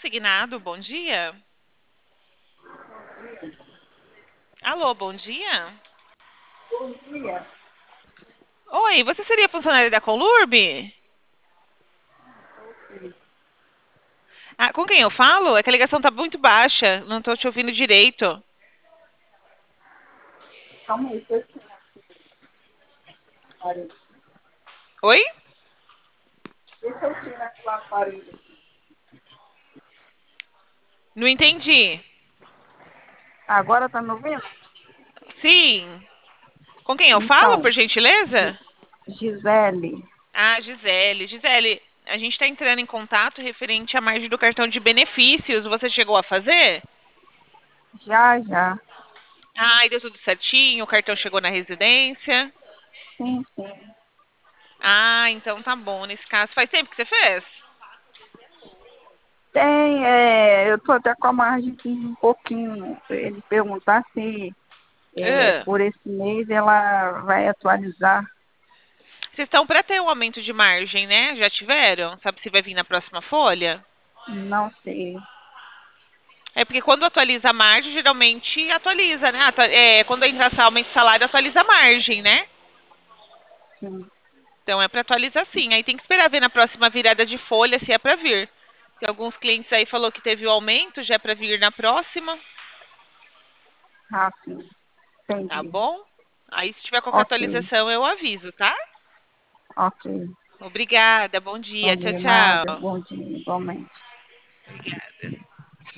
consignado. Bom dia. Alô, bom dia. Bom dia. Oi, você seria funcionária da Conlurb? Ah, com quem eu falo? É que a ligação tá muito baixa, não tô te ouvindo direito. Calma aí, deixa eu tirar o aparelho. Oi? Deixa eu tirar o aparelho. Não entendi. Agora tá me ouvindo? Sim. Com quem eu falo, Então, por gentileza? Gisele, Ah, Gisele. Gisele, a gente está entrando em contato referente à margem do cartão de benefícios. Você chegou a fazer? já, já. Ah, e deu tudo certinho, o cartão chegou na residência. Sim, sim. Ah, então tá bom. Nesse caso, faz tempo que você fez? Tem, eu tô até com a margem aqui um pouquinho. Ele perguntar se Ah, por esse mês ela vai atualizar. vocês estão para ter um aumento de margem, né? Já tiveram? Sabe se vai vir na próxima folha? Não sei. É porque quando atualiza a margem, geralmente atualiza, né? Quando entra aumento de salário, atualiza a margem, né? Sim. Então é para atualizar sim. Aí tem que esperar ver na próxima virada de folha se é para vir. Tem alguns clientes aí falou que teve o aumento, já é para vir na próxima, Ah, sim. tá Entendi. bom? Aí se tiver qualquer Ok, atualização eu aviso, tá? ok. Obrigada, bom dia, tchau, Combinado. tchau. Bom dia, igualmente. Obrigada.